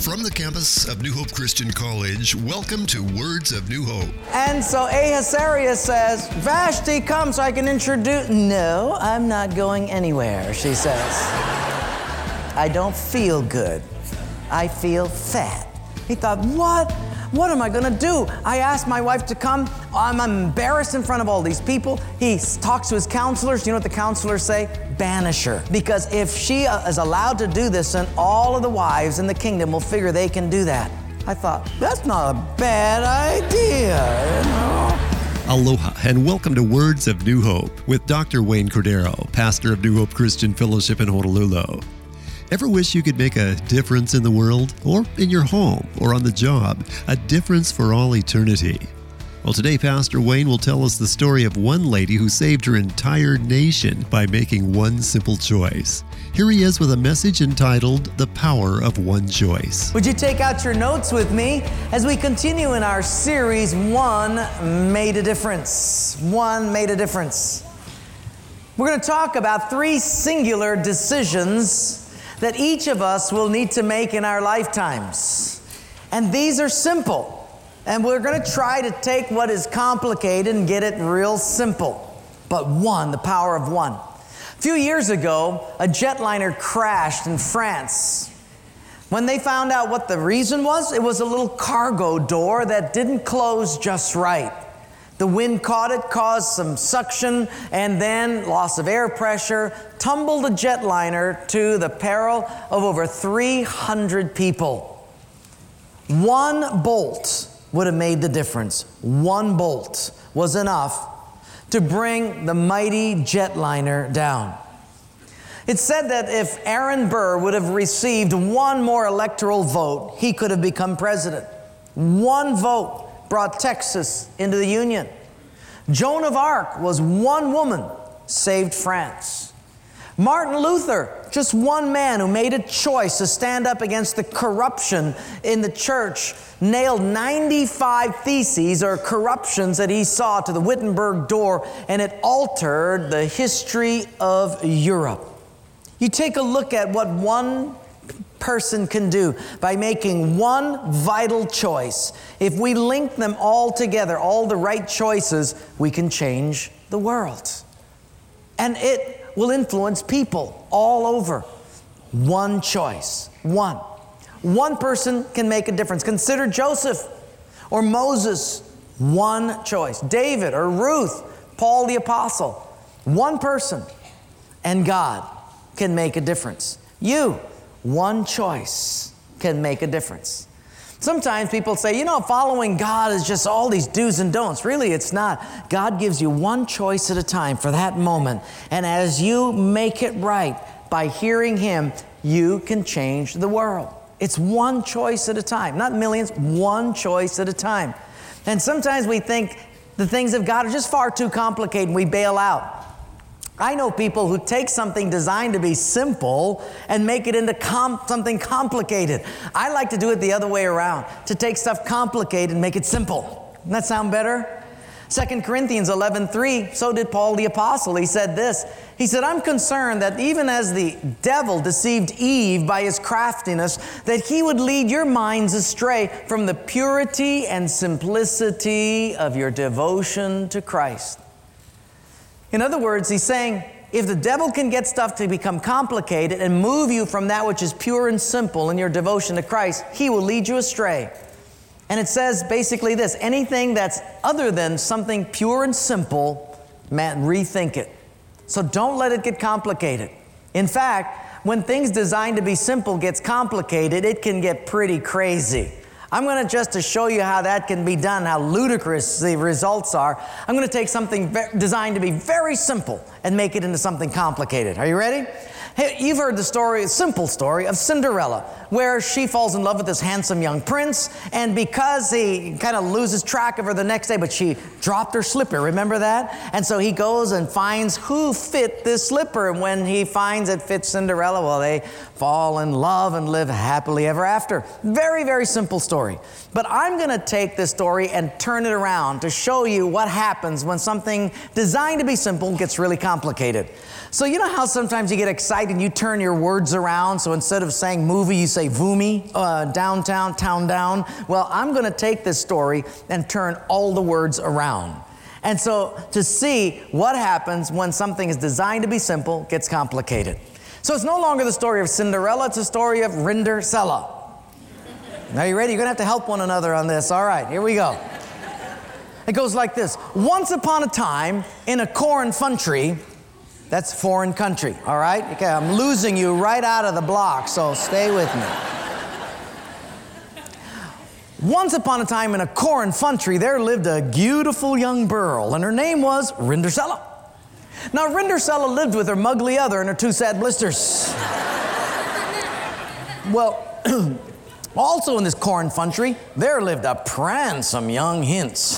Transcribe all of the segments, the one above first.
From the campus of New Hope Christian College, welcome to Words of New Hope. And so Ahasuerus says, Vashti, come so I can introduce... No, I'm not going anywhere, she says. I don't feel good. I feel fat. He thought, what? What am I going to do? I asked my wife to come. I'm embarrassed in front of all these people. He talks to his counselors. You know what the counselors say? Banish her. Because if she is allowed to do this, then all of the wives in the kingdom will figure they can do that. I thought, that's not a bad idea, you know? Aloha and welcome to Words of New Hope with Dr. Wayne Cordero, pastor of New Hope Christian Fellowship in Honolulu. Ever wish you could make a difference in the world, or in your home, or on the job, a difference for all eternity? Well, today Pastor Wayne will tell us the story of one lady who saved her entire nation by making one simple choice. Here he is with a message entitled, The Power of One Choice. Would you take out your notes with me as we continue in our series, One Made a Difference? One Made a Difference. We're going to talk about three singular decisions that each of us will need to make in our lifetimes. And these are simple. And we're going to try to take what is complicated and get it real simple. But one, the power of one. A few years ago, a jetliner crashed in France. When they found out what the reason was, it was a little cargo door that didn't close just right. The wind caught it, caused some suction, and then loss of air pressure, tumbled the jetliner to the peril of over 300 people. One bolt would have made the difference. One bolt was enough to bring the mighty jetliner down. It's said that if Aaron Burr would have received one more electoral vote, he could have become president. One vote brought Texas into the Union. Joan of Arc was one woman, saved France. Martin Luther, just one man who made a choice to stand up against the corruption in the church, nailed 95 theses or corruptions that he saw to the Wittenberg door, and it altered the history of Europe. You take a look at what one person can do by making one vital choice. If we link them all together, all the right choices, we can change the world. And it will influence people all over. One choice. One. One person can make a difference. Consider Joseph or Moses. One choice. David or Ruth, Paul the Apostle. One person. And God can make a difference. You. One choice can make a difference. Sometimes people say, following God is just all these do's and don'ts. Really, it's not. God gives you one choice at a time for that moment. And as you make it right by hearing Him, you can change the world. It's one choice at a time, not millions, one choice at a time. And sometimes we think the things of God are just far too complicated and we bail out. I know people who take something designed to be simple and make it into something complicated. I like to do it the other way around, to take stuff complicated and make it simple. Doesn't that sound better? 2 Corinthians 11:3, so did Paul the Apostle. He said this. He said, I'm concerned that even as the devil deceived Eve by his craftiness, that he would lead your minds astray from the purity and simplicity of your devotion to Christ. In other words, he's saying, if the devil can get stuff to become complicated and move you from that which is pure and simple in your devotion to Christ, he will lead you astray. And it says basically this, anything that's other than something pure and simple, man, rethink it. So don't let it get complicated. In fact, when things designed to be simple gets complicated, it can get pretty crazy. I'm going to show you how that can be done, how ludicrous the results are. I'm going to take something designed to be very simple and make it into something complicated. Are you ready? Hey, you've heard the story, a simple story of Cinderella, where she falls in love with this handsome young prince, and because he kind of loses track of her the next day, but she dropped her slipper, remember that? And so he goes and finds who fit this slipper, and when he finds it fits Cinderella, well, they fall in love and live happily ever after. Very, very simple story. But I'm going to take this story and turn it around to show you what happens when something designed to be simple gets really complicated. So you know how sometimes you get excited right? And you turn your words around. So instead of saying movie, you say voomy, downtown, town down. Well, I'm going to take this story and turn all the words around. And so to see what happens when something is designed to be simple gets complicated. So it's no longer the story of Cinderella, it's the story of Rindercella. Are you ready? You're going to have to help one another on this. All right, here we go. It goes like this. Once upon a time, in a corn country, that's foreign country, all right? Okay, I'm losing you right out of the block, so stay with me. Once upon a time, in a corn country, there lived a beautiful young girl, and her name was Rindercella. Now, Rindercella lived with her muggly other and her two sad blisters. Well, also in this corn country, there lived a pransome young hince.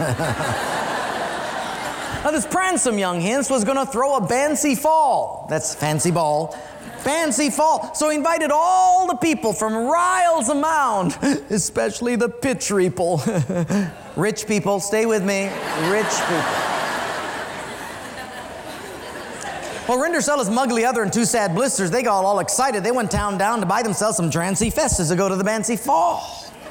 Now, this pransome young hince was going to throw a fancy fall. That's fancy ball. Fancy fall. So he invited all the people from riles around, especially the pitch people. Rich people, stay with me. Rich people. Well, Rindercella's muggly other and two sad blisters, they got all excited. They went down to buy themselves some drancy fesses to go to the fancy fall.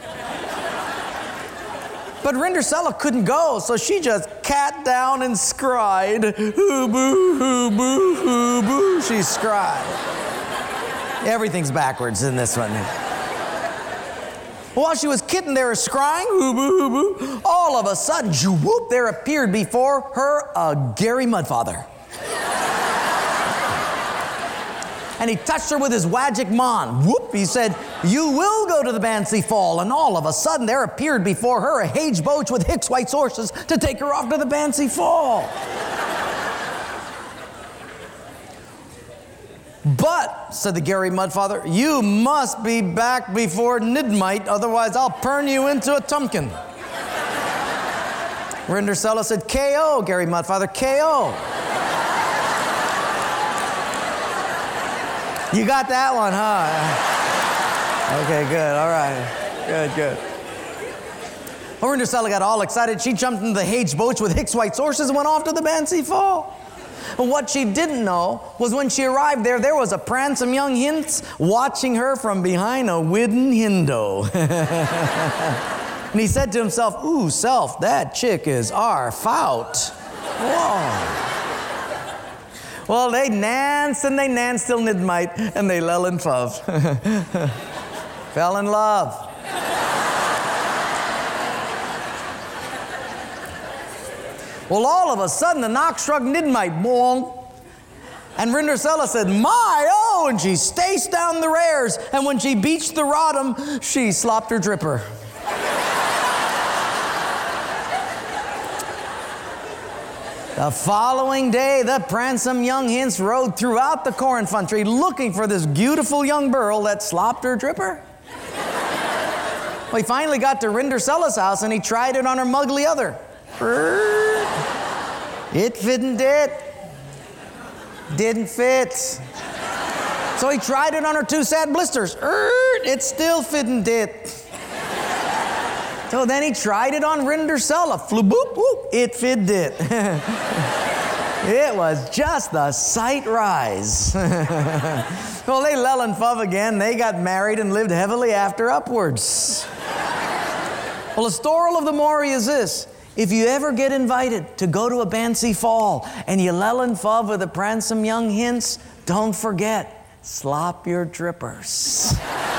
But Rindercella couldn't go, so she just cat down and scried. Hoo-boo, hoo-boo, hoo-boo, she scried. Everything's backwards in this one. While she was kitten there scrying, hoo-boo, hoo-boo, all of a sudden, whoop, there appeared before her a Gary Mudfather. And he touched her with his magic wand. Whoop, he said, you will go to the fancy fall. And all of a sudden, there appeared before her a hage boach with Hicks white horses to take her off to the fancy fall. But, said the Gary Mudfather, you must be back before midnight, otherwise I'll turn you into a tumpkin. Rindercella said, K.O., Gary Mudfather, K.O. You got that one, huh? Okay, good, all right. Good. Well, Rindercella got all excited. She jumped into the hage boach with Hicks white horses and went off to the fancy fall. But what she didn't know was when she arrived there was a pransome young hince watching her from behind a wooden window. And he said to himself, ooh, self, that chick is our faut. Whoa. Well, they danced till midnight, and they fell in love. Fell in love. Well, all of a sudden, the knock struck midnight, boom. And Rindercella said, my, oh, and she staced down the rares, and when she beached the rodham, she slopped her dripper. The following day, the pransome young hince rode throughout the corn country looking for this beautiful young girl that slopped her dripper. Well, he finally got to Rindercella's house and he tried it on her muggly other. It didn't fit. So he tried it on her two sad blisters. It still didn't fit. So then he tried it on Rindercella. Flew boop, boop. It did. It was just the sight rise. Well, they lell and fuv again. They got married and lived heavily after upwards. Well, the story of the story is this. If you ever get invited to go to a fancy fall and you lell and fuv with a pransome young hince, don't forget, slop your drippers.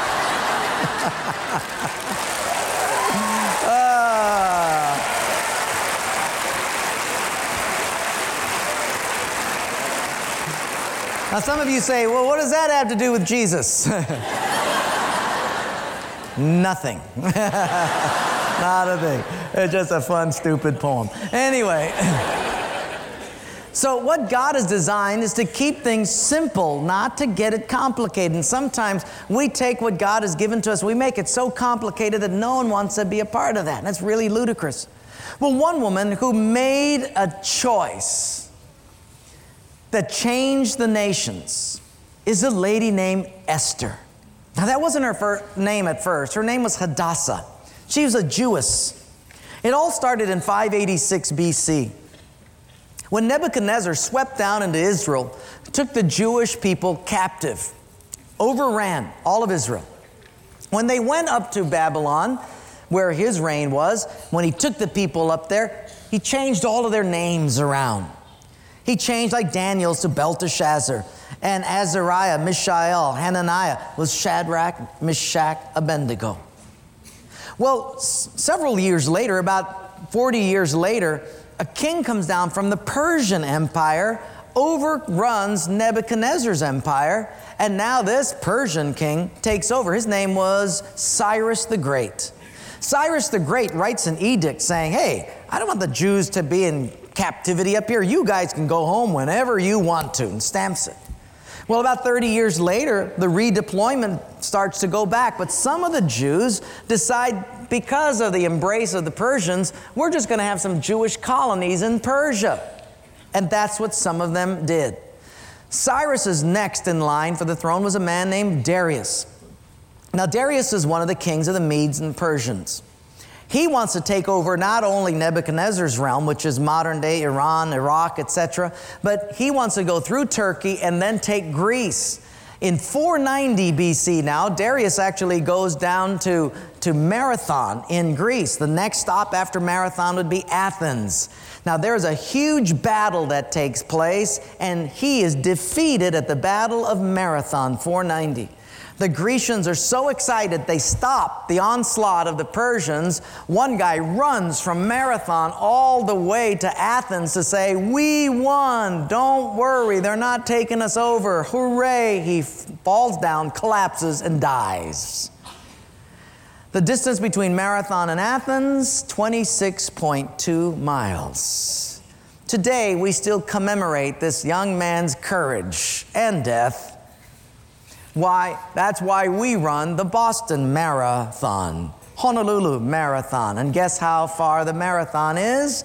Now, some of you say, well, what does that have to do with Jesus? Nothing. Not a thing. It's just a fun, stupid poem. Anyway, so what God has designed is to keep things simple, not to get it complicated. And sometimes we take what God has given to us, we make it so complicated that no one wants to be a part of that. And that's really ludicrous. Well, one woman who made a choice that changed the nations is a lady named Esther. Now, that wasn't her name at first. Her name was Hadassah. She was a Jewess. It all started in 586 BC when Nebuchadnezzar swept down into Israel, took the Jewish people captive, overran all of Israel. When they went up to Babylon, where his reign was, when he took the people up there, he changed all of their names around. He changed like Daniel's to Belteshazzar, and Azariah, Mishael, Hananiah was Shadrach, Meshach, Abednego. Well, several years later, about 40 years later, a king comes down from the Persian Empire, overruns Nebuchadnezzar's empire, and now this Persian king takes over. His name was Cyrus the Great. Cyrus the Great writes an edict saying, hey, I don't want the Jews to be in captivity up here. You guys can go home whenever you want to, and stamps it. Well, about 30 years later, the redeployment starts to go back, but some of the Jews decide, because of the embrace of the Persians, we're just going to have some Jewish colonies in Persia. And that's what some of them did. Cyrus's next in line for the throne was a man named Darius. Now, Darius is one of the kings of the Medes and Persians. He wants to take over not only Nebuchadnezzar's realm, which is modern-day Iran, Iraq, etc., but he wants to go through Turkey and then take Greece. In 490 BC now, Darius actually goes down to Marathon in Greece. The next stop after Marathon would be Athens. Now, there's a huge battle that takes place, and he is defeated at the Battle of Marathon, 490. The Grecians are so excited, they stop the onslaught of the Persians. One guy runs from Marathon all the way to Athens to say, we won, don't worry, they're not taking us over, hooray. He falls down, collapses, and dies. The distance between Marathon and Athens, 26.2 miles. Today, we still commemorate this young man's courage and death. Why? That's why we run the Boston Marathon, Honolulu Marathon. And guess how far the marathon is?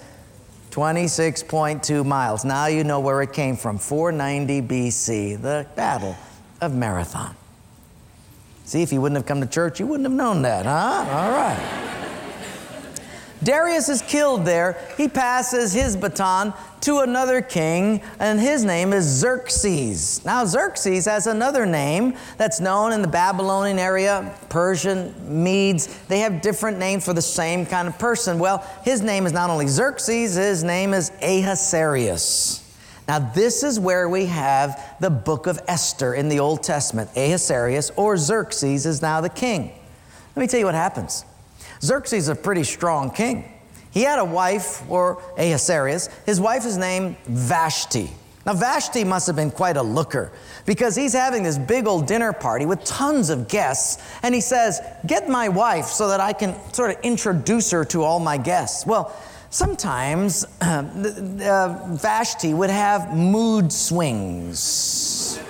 26.2 miles. Now you know where it came from, 490 BC, the Battle of Marathon. See, if you wouldn't have come to church, you wouldn't have known that, huh? All right. Darius is killed there. He passes his baton to another king, and his name is Xerxes. Now, Xerxes has another name that's known in the Babylonian area, Persian, Medes. They have different names for the same kind of person. Well, his name is not only Xerxes, his name is Ahasuerus. Now, this is where we have the book of Esther in the Old Testament. Ahasuerus, or Xerxes, is now the king. Let me tell you what happens. Xerxes is a pretty strong king. He had a wife, or Ahasuerus. His wife is named Vashti. Now, Vashti must have been quite a looker, because he's having this big old dinner party with tons of guests, and he says, get my wife so that I can sort of introduce her to all my guests. Well, sometimes Vashti would have mood swings,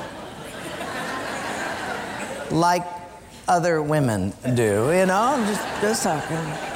like other women do, you know, just talking.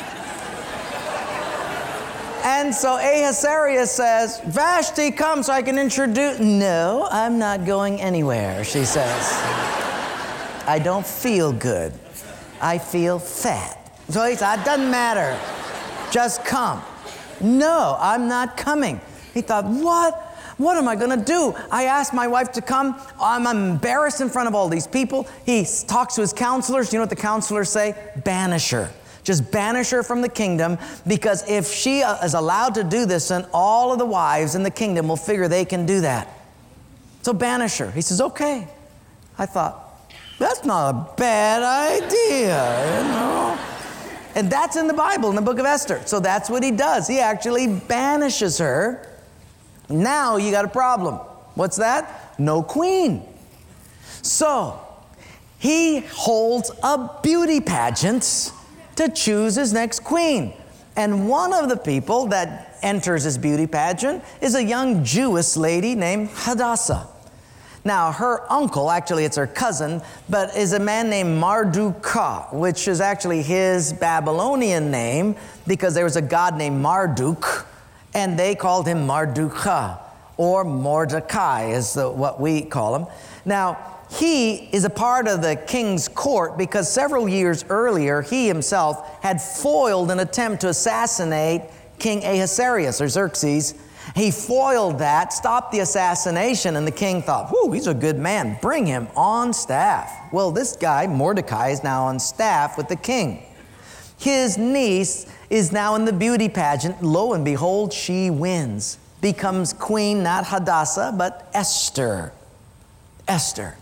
And so Ahasuerus says, Vashti, come so I can introduce. No, I'm not going anywhere, she says. I don't feel good. I feel fat. So he said, it doesn't matter. Just come. No, I'm not coming. He thought, what? What am I going to do? I asked my wife to come. I'm embarrassed in front of all these people. He talks to his counselors. You know what the counselors say? Banish her. Just banish her from the kingdom, because if she is allowed to do this, then all of the wives in the kingdom will figure they can do that. So banish her. He says, okay. I thought, that's not a bad idea, you know. And that's in the Bible, in the book of Esther. So that's what he does. He actually banishes her. Now you got a problem. What's that? No queen. So he holds a beauty pageant to choose his next queen. And one of the people that enters his beauty pageant is a young Jewish lady named Hadassah. Now, her uncle, actually it's her cousin, but is a man named Marduk, which is actually his Babylonian name, because there was a god named Marduk, and they called him Marduk, or Mordecai is what we call him. Now, he is a part of the king's court because several years earlier, he himself had foiled an attempt to assassinate King Ahasuerus, or Xerxes, He foiled that, stopped the assassination, and the king thought, whew, he's a good man. Bring him on staff. Well, this guy, Mordecai, is now on staff with the king. His niece is now in the beauty pageant. Lo and behold, she wins. Becomes queen, not Hadassah, but Esther. Esther.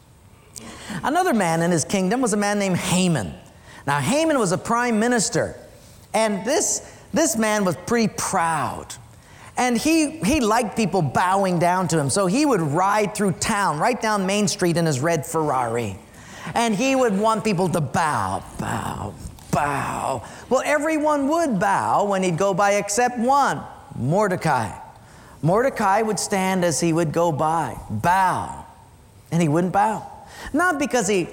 Another man in his kingdom was a man named Haman. Now, Haman was a prime minister. And this man was pretty proud. And he liked people bowing down to him. So he would ride through town, right down Main Street in his red Ferrari. And he would want people to bow, bow, bow. Well, everyone would bow when he'd go by except one, Mordecai. Mordecai would stand as he would go by, bow. And he wouldn't bow. Not because he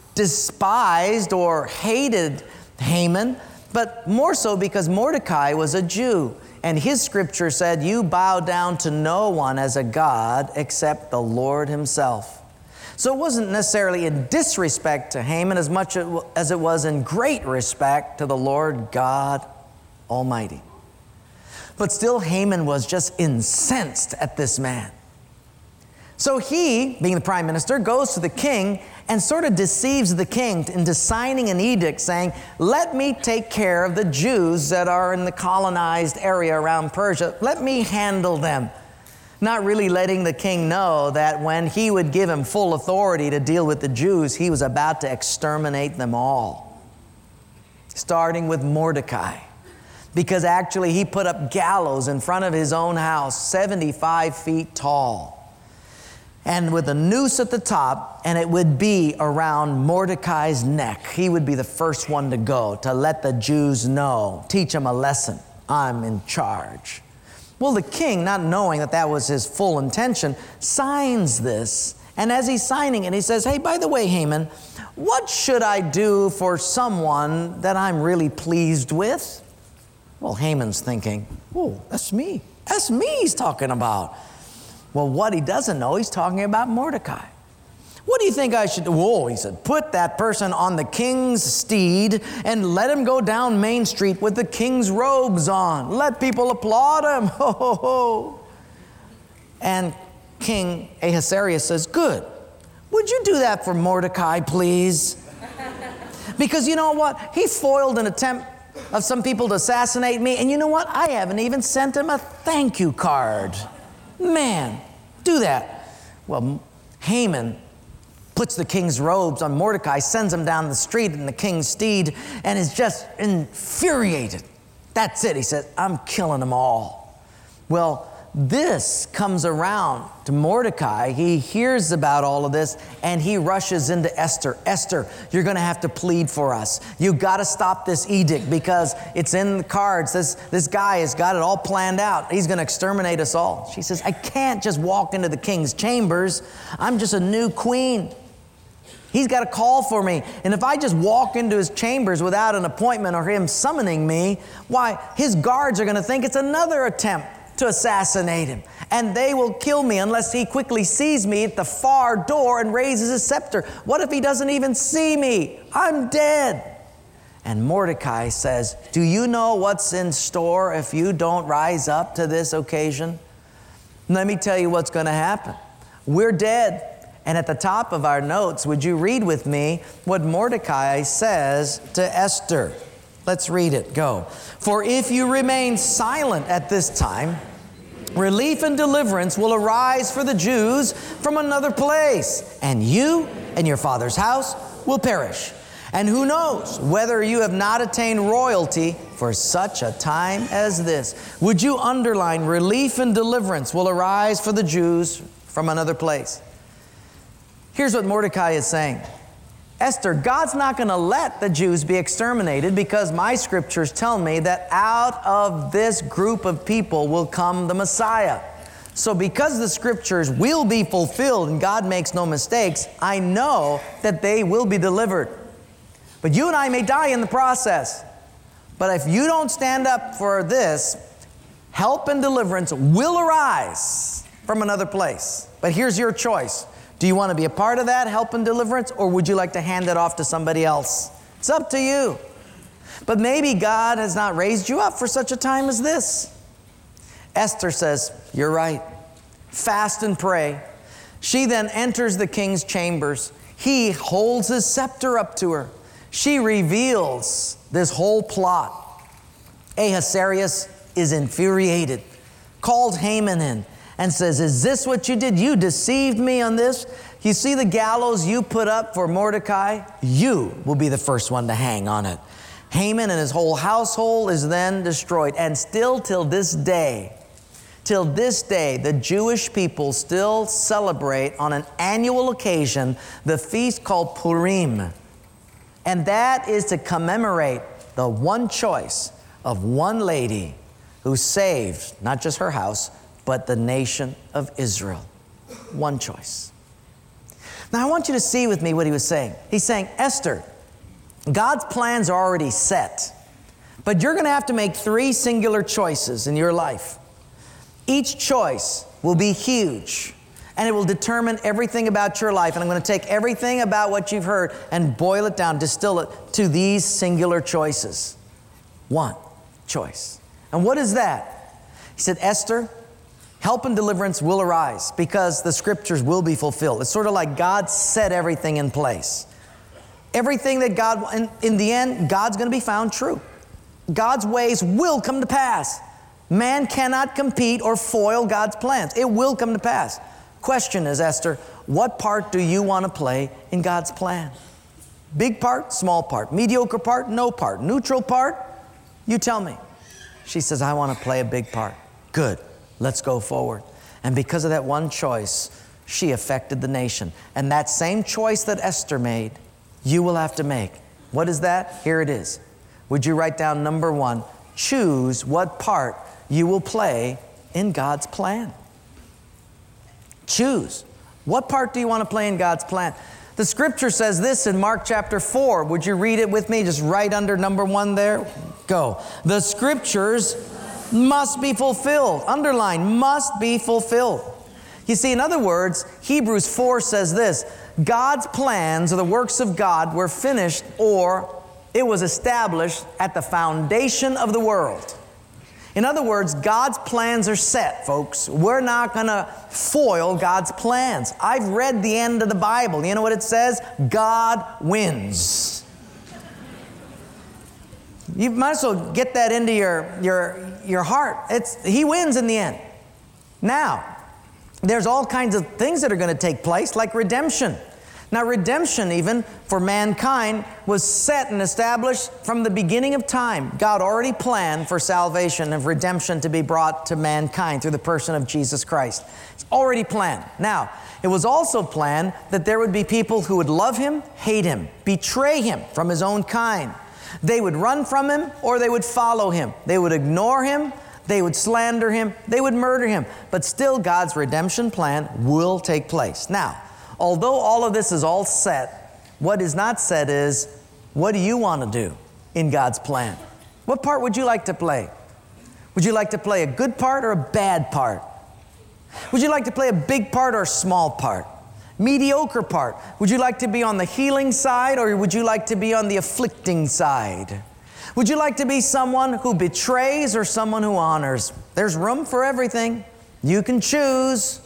despised or hated Haman, but more so because Mordecai was a Jew. And his scripture said, you bow down to no one as a god except the Lord himself. So it wasn't necessarily in disrespect to Haman as much as it was in great respect to the Lord God Almighty. But still, Haman was just incensed at this man. So he, being the prime minister, goes to the king and sort of deceives the king into signing an edict saying, let me take care of the Jews that are in the colonized area around Persia. Let me handle them. Not really letting the king know that when he would give him full authority to deal with the Jews, he was about to exterminate them all. Starting with Mordecai. Because actually he put up gallows in front of his own house, 75 feet tall. And with a noose at the top, and it would be around Mordecai's neck. He would be the first one to go, to let the Jews know, teach them a lesson. I'm in charge. Well, the king, not knowing that that was his full intention, signs this. And as he's signing it, he says, hey, by the way, Haman, what should I do for someone that I'm really pleased with? Well, Haman's thinking, oh, that's me. That's me he's talking about. Well, what he doesn't know, he's talking about Mordecai. What do you think I should do? Whoa, he said, put that person on the king's steed and let him go down Main Street with the king's robes on. Let people applaud him. Ho, ho, ho. And King Ahasuerus says, good. Would you do that for Mordecai, please? Because you know what? He foiled an attempt of some people to assassinate me. And you know what? I haven't even sent him a thank you card. Man, do that. Well, Haman puts the king's robes on Mordecai, sends him down the street in the king's steed, and is just infuriated. That's it. He said, I'm killing them all. Well, this comes around to Mordecai. He hears about all of this, and he rushes into Esther. Esther, you're going to have to plead for us. You got to stop this edict because it's in the cards. This guy has got it all planned out. He's going to exterminate us all. She says, I can't just walk into the king's chambers. I'm just a new queen. He's got a call for me. And if I just walk into his chambers without an appointment or him summoning me, why, his guards are going to think it's another attempt to assassinate him. And they will kill me unless he quickly sees me at the far door and raises his scepter. What if he doesn't even see me? I'm dead. And Mordecai says, do you know what's in store if you don't rise up to this occasion? Let me tell you what's going to happen. We're dead. And at the top of our notes, would you read with me what Mordecai says to Esther? Let's read it. Go. For if you remain silent at this time, relief and deliverance will arise for the Jews from another place, and you and your father's house will perish. And who knows whether you have not attained royalty for such a time as this. Would you underline relief and deliverance will arise for the Jews from another place? Here's what Mordecai is saying. Esther, God's not going to let the Jews be exterminated because my scriptures tell me that out of this group of people will come the Messiah. So because the scriptures will be fulfilled and God makes no mistakes, I know that they will be delivered. But you and I may die in the process. But if you don't stand up for this, help and deliverance will arise from another place. But here's your choice. Do you want to be a part of that help and deliverance, or would you like to hand it off to somebody else? It's up to you. But maybe God has not raised you up for such a time as this. Esther says, you're right. Fast and pray. She then enters the king's chambers. He holds his scepter up to her. She reveals this whole plot. Ahasuerus is infuriated, calls Haman in and says, is this what you did? You deceived me on this? You see the gallows you put up for Mordecai? You will be the first one to hang on it. Haman and his whole household is then destroyed. And still till this day, the Jewish people still celebrate on an annual occasion the feast called Purim. And that is to commemorate the one choice of one lady who saved not just her house, but the nation of Israel. One choice. Now I want you to see with me what he was saying. He's saying, Esther, God's plans are already set, but you're going to have to make 3 singular choices in your life. Each choice will be huge, and it will determine everything about your life. And I'm going to take everything about what you've heard and boil it down, distill it to these singular choices. One choice. And what is that? He said, Esther, help and deliverance will arise because the scriptures will be fulfilled. It's sort of like God set everything in place. Everything that God, in the end, God's going to be found true. God's ways will come to pass. Man cannot compete or foil God's plans. It will come to pass. Question is, Esther, what part do you want to play in God's plan? Big part, small part, mediocre part, no part, neutral part? You tell me. She says, I want to play a big part. Good. Let's go forward. And because of that one choice, she affected the nation. And that same choice that Esther made, you will have to make. What is that? Here it is. Would you write down number 1? Choose what part you will play in God's plan. Choose. What part do you want to play in God's plan? The scripture says this in Mark chapter 4. Would you read it with me? Just right under number 1 there. Go. The scriptures must be fulfilled. Underline, must be fulfilled. You see, in other words, Hebrews 4 says this, God's plans or the works of God were finished, or it was established at the foundation of the world. In other words, God's plans are set, folks. We're not going to foil God's plans. I've read the end of the Bible. You know what it says? God wins. You might as well get that into your heart. He wins in the end. Now, there's all kinds of things that are going to take place, like redemption. Now, redemption, even for mankind, was set and established from the beginning of time. God already planned for salvation of redemption to be brought to mankind through the person of Jesus Christ. It's already planned. Now, it was also planned that there would be people who would love Him, hate Him, betray Him from His own kind. They would run from Him or they would follow Him. They would ignore Him, they would slander Him, they would murder Him. But still, God's redemption plan will take place. Now, although all of this is all set, what is not set is, what do you want to do in God's plan? What part would you like to play? Would you like to play a good part or a bad part? Would you like to play a big part or a small part? Mediocre part. Would you like to be on the healing side or would you like to be on the afflicting side? Would you like to be someone who betrays or someone who honors? There's room for everything. You can choose.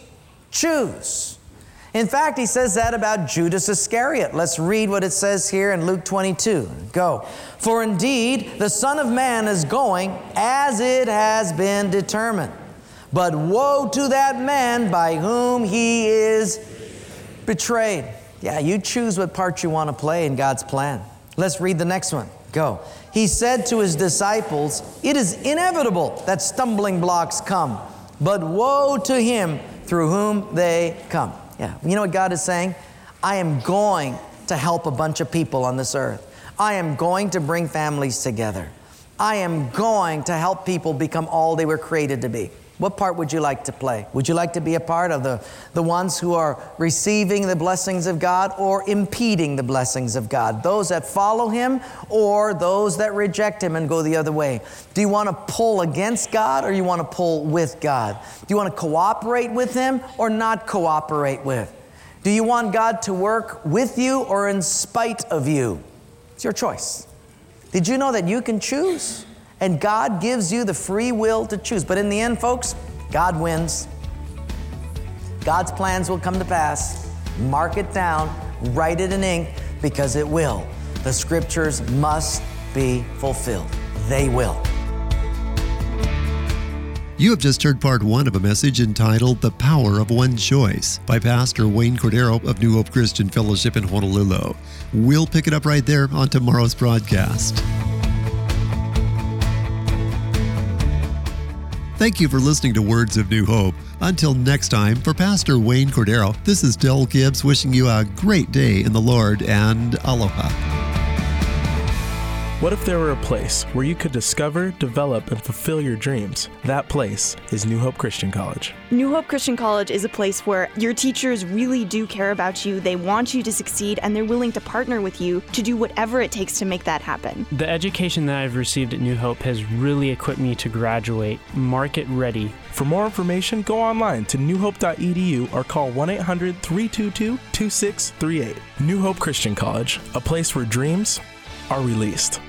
Choose. In fact, he says that about Judas Iscariot. Let's read what it says here in Luke 22. Go. For indeed, the Son of Man is going as it has been determined. But woe to that man by whom he is betrayed. Yeah, you choose what part you want to play in God's plan. Let's read the next one. Go. He said to his disciples, it is inevitable that stumbling blocks come, but woe to him through whom they come. Yeah, you know what God is saying? I am going to help a bunch of people on this earth. I am going to bring families together. I am going to help people become all they were created to be. What part would you like to play? Would you like to be a part of the ones who are receiving the blessings of God or impeding the blessings of God? Those that follow Him or those that reject Him and go the other way? Do you want to pull against God or you want to pull with God? Do you want to cooperate with Him or not cooperate with? Do you want God to work with you or in spite of you? It's your choice. Did you know that you can choose? And God gives you the free will to choose. But in the end, folks, God wins. God's plans will come to pass. Mark it down, write it in ink, because it will. The scriptures must be fulfilled. They will. You have just heard part one of a message entitled The Power of One Choice by Pastor Wayne Cordero of New Hope Christian Fellowship in Honolulu. We'll pick it up right there on tomorrow's broadcast. Thank you for listening to Words of New Hope. Until next time, for Pastor Wayne Cordero, this is Del Gibbs wishing you a great day in the Lord and aloha. What if there were a place where you could discover, develop, and fulfill your dreams? That place is New Hope Christian College. New Hope Christian College is a place where your teachers really do care about you, they want you to succeed, and they're willing to partner with you to do whatever it takes to make that happen. The education that I've received at New Hope has really equipped me to graduate market ready. For more information, go online to newhope.edu or call 1-800-322-2638. New Hope Christian College, a place where dreams are released.